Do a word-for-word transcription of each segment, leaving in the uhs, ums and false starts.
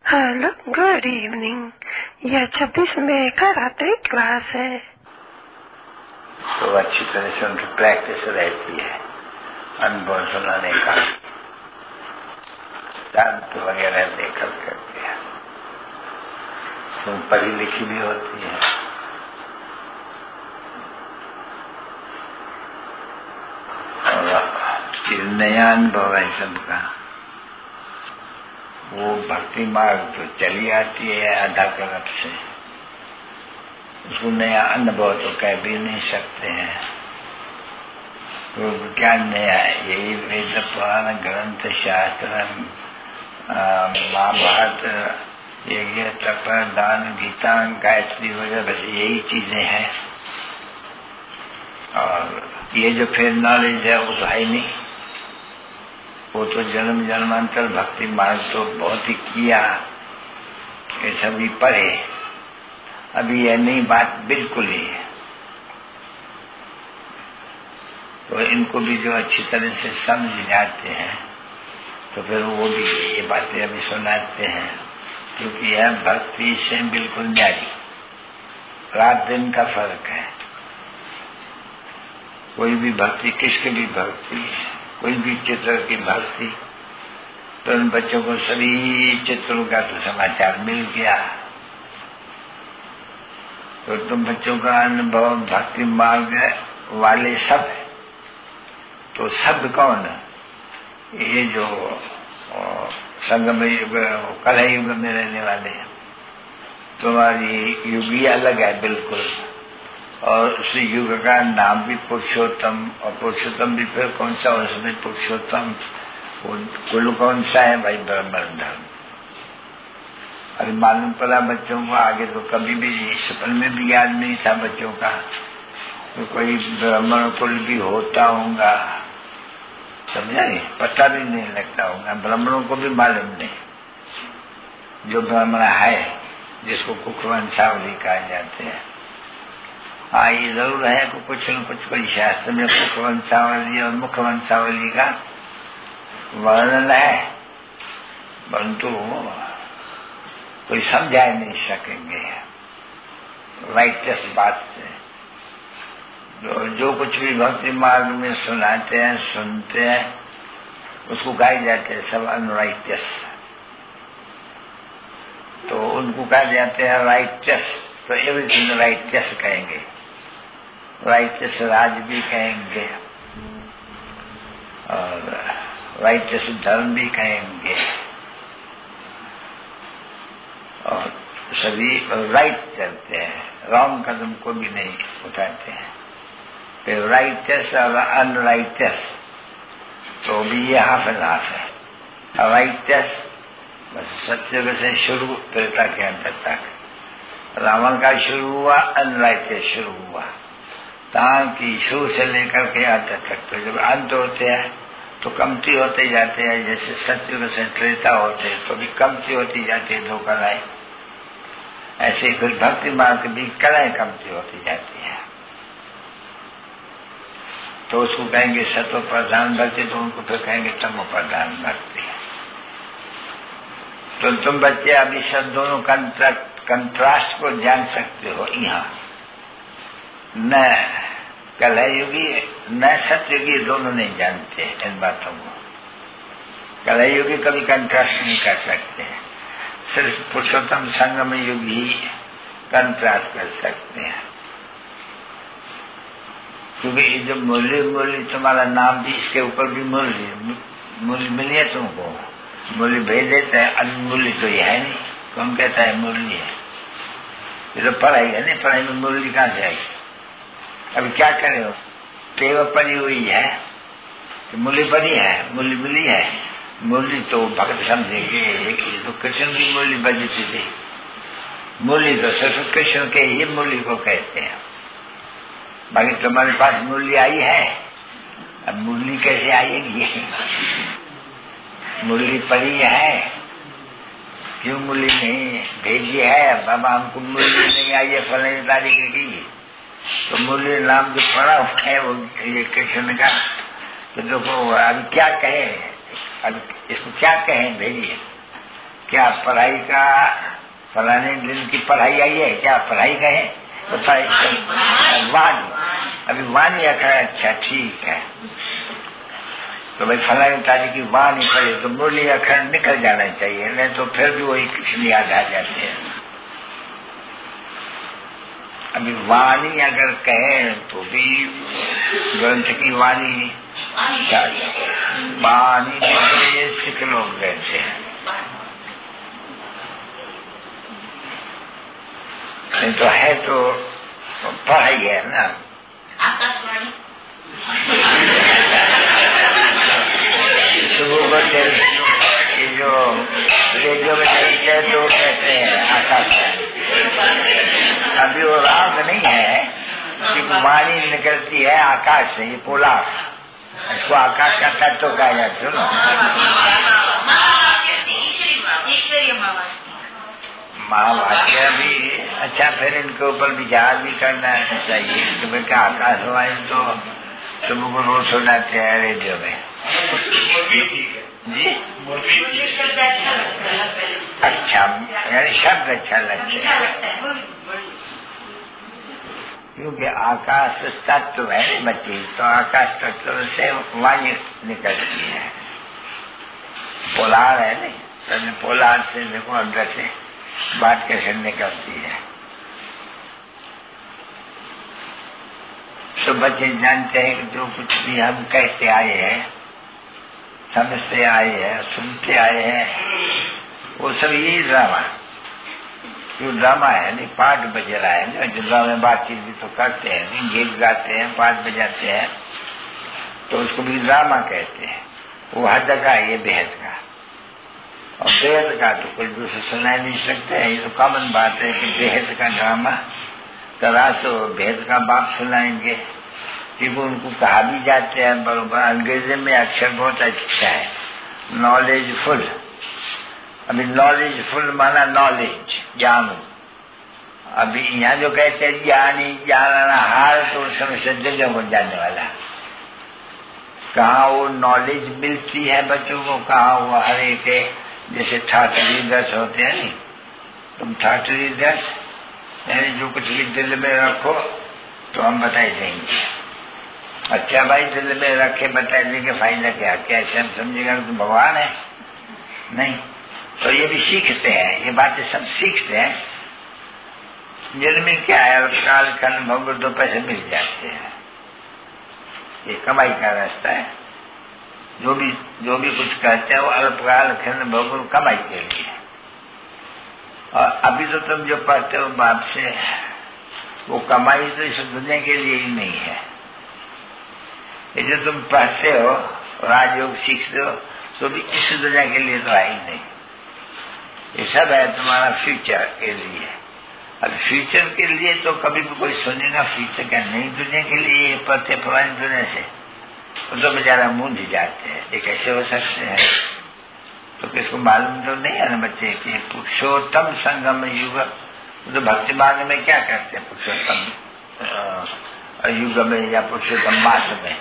Hello, good evening. यह छब्बीस मई का रात्रि क्लास है। तो अच्छी तरह से उनकी प्रैक्टिस रहती है अनुभव सुनाने का, शांत वगैरह देखकर करते हैं। तुम पढ़ी लिखी भी होती है, और नया अनुभव है सबका। वो भक्ति मार्ग तो चली आती है आधा कल्प से, उसको नया अनुभव तो कह भी नहीं सकते हैं। तो क्या नया है? यही वेद पुराण ग्रंथ शास्त्र महाभारत यज्ञ तप दान गीता गायत्री वगैरह, बस यही चीजें हैं। और ये जो फिर नॉलेज है वो तो है नहीं, वो तो जन्म जन्मांतर भक्ति मार्ग तो बहुत ही किया, ये सभी पढ़े। अभी यह नई बात बिल्कुल ही है। तो इनको भी जो अच्छी तरह से समझ जाते हैं तो फिर वो भी ये बातें अभी सुनाते हैं, क्योंकि यह भक्ति से बिल्कुल न्यारी, रात दिन का फर्क है। कोई भी भक्ति, किसकी भी भक्ति, कोई भी चित्र की भक्ति, तो उन बच्चों को सभी चित्रों का तो समाचार मिल गया। तो तुम बच्चों का अनुभव भक्ति मार्ग वाले सब है। तो सब कौन? ये जो संगम युग कलह युग में रहने वाले हैं। तुम्हारी युग ही अलग है बिल्कुल, और उस युग का नाम भी पुरुषोत्तम, और पुरुषोत्तम भी फिर कौन सा? उसमें पुरुषोत्तम कुल कौन सा है भाई? ब्राह्मण धर्म। अरे मालूम पड़ा बच्चों को, आगे तो कभी भी सपन में भी याद नहीं था बच्चों का तो कोई ब्राह्मण कुल भी होता होगा, समझा नहीं? पता भी नहीं लगता होगा, ब्राह्मणों को भी मालूम नहीं जो ब्राह्मण है, जिसको कुकवंशावली कहा जाते हैं। हाँ, ये जरूर है कि कुछ न कुछ कोई शास्त्र में कुकवंशावली और मुखवंशावली का वर्णन है, परंतु कोई समझा नहीं सकेंगे राइटस बात से। जो, जो कुछ भी भक्ति मार्ग में सुनाते हैं, सुनते हैं, उसको गाए जाते हैं सब अनराइटस। तो उनको कहा जाते हैं राइटस, तो एवरीथिंग राइटस कहेंगे, राइटस राज भी कहेंगे, और राइटस धर्म भी कहेंगे, और सभी राइट चलते हैं, रॉन्ग कदम को भी नहीं उठाते हैं। फिर राइटस और अनराइटस तो भी ये हाफ एंड हाफ है। राइटस बस सत्य से शुरू त्रेता के अंत तक, रावण का शुरू हुआ, अनराइटस शुरू हुआ, ताकि शुरू से लेकर के अंत तक। तो जब अंत होते हैं तो कमती होते जाते हैं, जैसे सत्युग से त्रेता होते हैं तो भी कमती होती जाती है दो कलाएं, ऐसे ही फिर भक्ति मार्ग भी कलाएं कमती होती जाती है। तो उसको कहेंगे सत्व प्रधान भक्ति, तो उनको फिर कहेंगे तमो प्रधान भक्ति। तो तुम बच्चे अभी सब दोनों कंट्रास्ट को जान सकते हो। यहाँ न कलयुगी न सत्ययुगी दोनों नहीं जानते इन बातों को। कलयुगी कभी कंट्रास्ट नहीं कर सकते, सिर्फ पुरुषोत्तम संगम युग ही कंट्रास्ट कर सकते हैं। क्योंकि ये जो मूल्य मूल्य तुम्हारा नाम भी, इसके ऊपर भी मूल्य मूल्य मिली है तुमको, मूल्य भेज देता है। अनमूल्य तो ये है नहीं, कौन कहता है मूल्य है? ये तो पढ़ाई है नहीं, पढ़ाई में मूल्य कहाँ से आएगी? अभी क्या करे हो? टेव पड़ी हुई है कि मूल्य पड़ी है, मूल्य मिली है। मूल्य तो भक्त समझेंगे कि तो कृष्ण की मूल्य बजती थी। मूल्य तो सिर्फ कृष्ण के ही मूल्य को कहते हैं, बाकी तुम्हारे पास मूल्य आई है, अब मूल्य कैसे आएगी? मूल्य पड़ी है, क्यों मूल्य नहीं भेजी है? बाबा हमको मूल्य नहीं आई है फलानी तारीख की, तो मूल्य नाम जो पड़ा हुआ है वो ये कृष्ण का। तो देखो अभी क्या कहे, अब इसको क्या कहें भेजिए? क्या पढ़ाई का फलाने दिन की पढ़ाई आई है, क्या पढ़ाई का है? तो वाणी, अभी वाणी अखर, अच्छा ठीक है, तो भाई फलाने तारीख की वाणी पढ़े तो मुरली अखर निकल जाना चाहिए, नहीं तो फिर भी वही कृष्ण याद आ जाते हैं। अभी वाणी अगर कहें तो भी ग्रंथ की वाणी वाणी ये सिख लोग कहते हैं, नहीं तो है तो पढ़ाई है ना। आकाशवाणी ये जो रेडियो में चलते हैं तो कहते हैं आकाशवाणी। अभी वो राग नहीं है कि वाणी निकलती है आकाश से, ये पोलार, इसको आकाश का तत्व कहा जाता है ना। महावाक्य भी अच्छा, फिर इनके ऊपर विचार भी करना चाहिए। तुम्हें क्या आकाशवाणी तो तुमको रोज सुनाते हैं रेडियो में जी, अच्छा यानी शब्द अच्छा लगता है, क्योंकि आकाश तत्व है बच्ची, तो आकाश तत्व से वाणी निकलती है। पोलार है नहीं, पोलार से देखो अंदर से बात कैसे निकलती है। तो बच्चे जानते हैं कि जो कुछ भी हम कहते आए हैं, समझते आए हैं, सुनते आए हैं, वो सब यही ड्रामा, जो ड्रामा है नहीं, पाठ बज रहा है। जो ड्रामा में बातचीत भी तो करते हैं नहीं, गीत गाते हैं, पाठ बजाते हैं, तो उसको भी ड्रामा कहते हैं। वो हद का ये बेहद का, और बेहद का तो कोई दूसरे सुना नहीं सकते हैं। ये तो कॉमन बात है कि बेहद का ड्रामा करा तो बेहद का बाप सुनाएंगे, क्योंकि उनको कहा भी जाते हैं बरोबर। अंग्रेजी में अक्षर बहुत अच्छा है, नॉलेजफुल। अभी नॉलेजफुल माना नॉलेज, ज्ञान। अभी यहाँ जो कहते हैं ज्ञानी जानना हार, तो उस समय से दिल हो जाने वाला। कहाँ वो नॉलेज मिलती है बच्चों को, कहाँ वो हर एक जैसे थर्ड रीडर्स होते हैं नहीं, तुम थर्ड रीडर्स यानी जो कुछ भी दिल में रखो तो हम बताई देंगे। अच्छा भाई, दिल में रखे बताई देंगे, फायदा क्या? क्या ऐसे हम समझेगा तो भगवान है? नहीं। तो ये भी सीखते हैं, ये बातें सब सीखते हैं। जिनमें क्या है, काल खंड भंग दो पैसे मिल जाते हैं, ये कमाई का रास्ता है। जो भी जो भी कुछ कहते हैं वो अल्पकाल खंड भंग कमाई के लिए। और अभी तो तुम जो पढ़ते हो बाप से, वो कमाई तो इस दुनिया के लिए ही नहीं है। ये जो तुम पढ़ते हो, राजयोग सीखते हो, तो भी इस दुनिया के लिए तो है ही नहीं। ये सब है तुम्हारा फ्यूचर के लिए। अब फ्यूचर के लिए तो कभी भी कोई सुनेगा फ्यूचर का नहीं, दुनिया के लिए पढ़ते पुरानी दुनिया से, तो बेचारा मूंझ जाते हैं, ये कैसे हो सकते हैं? तो किसको मालूम तो नहीं है ना बच्चे कि पुरुषोत्तम संगम युग, तो भक्ति मार्ग में क्या करते हैं पुरुषोत्तम युग में या पुरुषोत्तम मास में?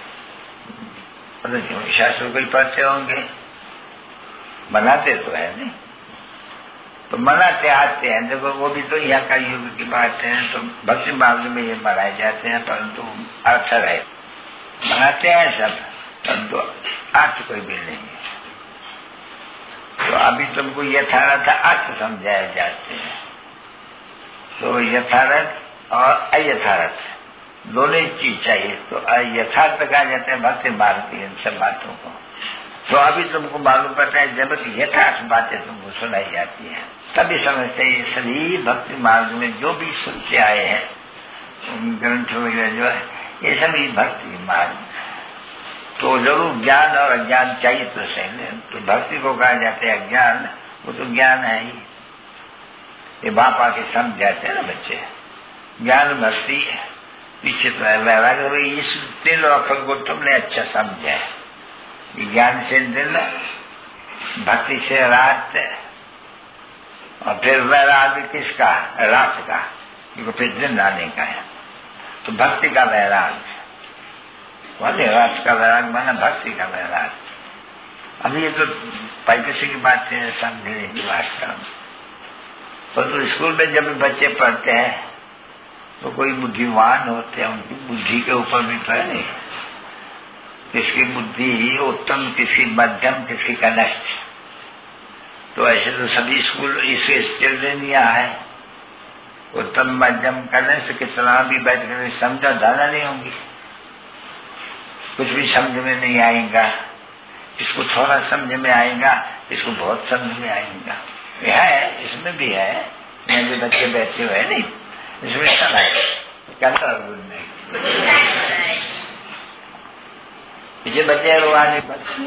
पता क्यों शास्त्रों को ही पढ़ते होंगे, बनाते तो है नहीं, तो मनाते आते हैं। देखो वो भी तो यहाँ का युग की बात है, तो भक्ति मार्ग में ये मनाए जाते हैं, परंतु अर्थ है मनाते हैं सब, परंतु अर्थ कोई भी नहीं है। तो अभी तुमको यथार्थ अर्थ समझाए जाते हैं। तो यथार्थ और अयथार्थ दोनों ही चीज चाहिए। तो यथार्थ कहा जाता है भक्ति मार्ग की इन सब बातों को। तो अभी तुमको मालूम पड़ता है जब यथार्थ बातें तुमको सुनाई जाती है, तभी समझते हैं ये सभी भक्ति मार्ग में जो भी सुनते आए हैं ग्रंथ वगैरह जो है, ये सभी भक्ति मार्ग। तो जरूर ज्ञान और अज्ञान चाहिए तो सही। तो भक्ति को कहा जाता है अज्ञान, वो तो ज्ञान है ही। ये बाप आके समझ जाते हैं ना बच्चे, ज्ञान भक्ति पीछे तो है वैराग्य। भाई इस तीन अक्षर को तुमने अच्छा समझा है, ज्ञान से दिन, भक्ति से रात, और फिर वैराग्य किसका? रात का, क्योंकि फिर दिन आने का है। तो भक्ति का वैराग्य वाले, रात का वैराग्य माना भक्ति का वैराग्य। अभी ये तो प्राइवेसी की बात है, समझने की बात है। पर तो स्कूल में जब बच्चे पढ़ते हैं तो कोई बुद्धिमान होते हैं, उनकी बुद्धि के ऊपर भी तो है नहीं, किसकी बुद्धि उत्तम, किसकी मध्यम, किसकी कनिष्ठ। तो ऐसे तो सभी स्कूल इसके चिल्ड्रेन यहाँ है, उत्तम मध्यम कनिष्ठ, कितना भी बैठ कर समझा दाना नहीं होंगी, कुछ भी समझ में नहीं आएगा। इसको थोड़ा समझ में आएगा, इसको बहुत समझ में आएगा। यह है, इसमें भी है, मेरे बच्चे बैठे हुए नहीं, इसमें सब है, क्या गुड नहीं। ये बच्चे रुहानी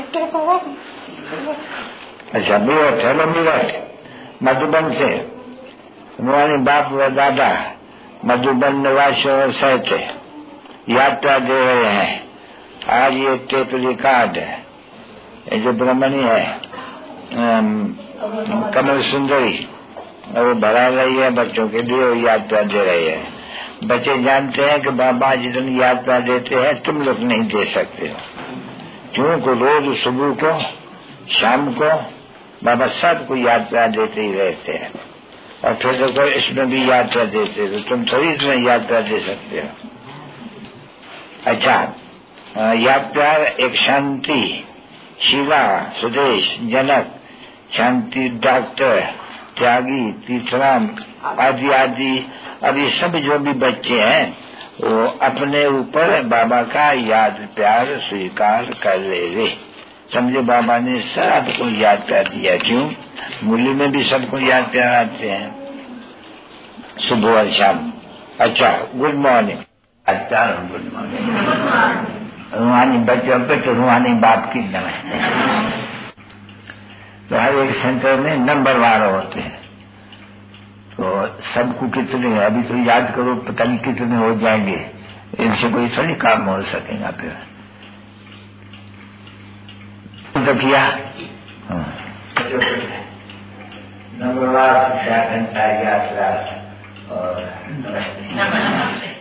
अच्छा भी चलो मेरा मधुबन से रुहानी बाप व दादा मधुबन निवासियों सहित यात्रा दे रहे हैं। आज ये टेप रिकॉर्ड है, ये जो ब्रह्मणी है कमल सुंदरी, वो भरा रही है बच्चों के लिए, वो यात्रा दे रही है। बच्चे जानते हैं कि बाबा जितनी यात्रा देते हैं तुम लोग नहीं दे सकते हो, क्योंकि रोज सुबह को शाम को बाबा सबको यात्रा देते ही रहते हैं, और फिर तो इसमें भी यात्रा देते हो, तुम थोड़ी इसमें यात्रा दे सकते हो। अच्छा, यात्रा एक शांति, शीला, सुदेश, जनक, शांति, डॉक्टर, त्यागी, तीर्थराम आदि आदि, अब ये सब जो भी बच्चे हैं वो अपने ऊपर बाबा का याद प्यार स्वीकार कर ले रे। समझे, बाबा ने सबको याद प्यार दिया। क्यों? मुरली में भी सबको याद प्यार आते हैं सुबह और शाम। अच्छा, गुड मॉर्निंग। अच्छा, गुड मॉर्निंग। रूहानी बच्चों पे तो रूहानी बाप की नमस्ते। तो हर एक सेंटर में नंबर वार होते हैं, तो सबको कितने, अभी तो याद करो पता नहीं कितने हो जाएंगे, इनसे कोई थोड़ी काम हो सकेगा। फिर तो किया नंबर वार, छह घंटा यात्रा और नमस्ते।